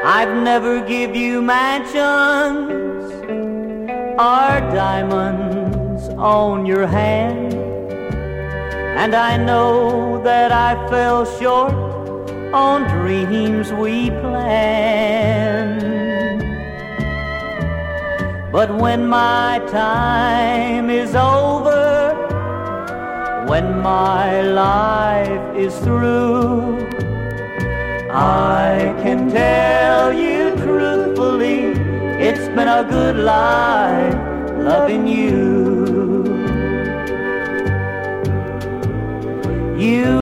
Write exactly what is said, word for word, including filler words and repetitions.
I've never give you mansions or diamonds on your hand, and I know that I fell short on dreams we planned. But when my time is over, when my life is through, I can tell you truthfully, it's been a good life loving you. You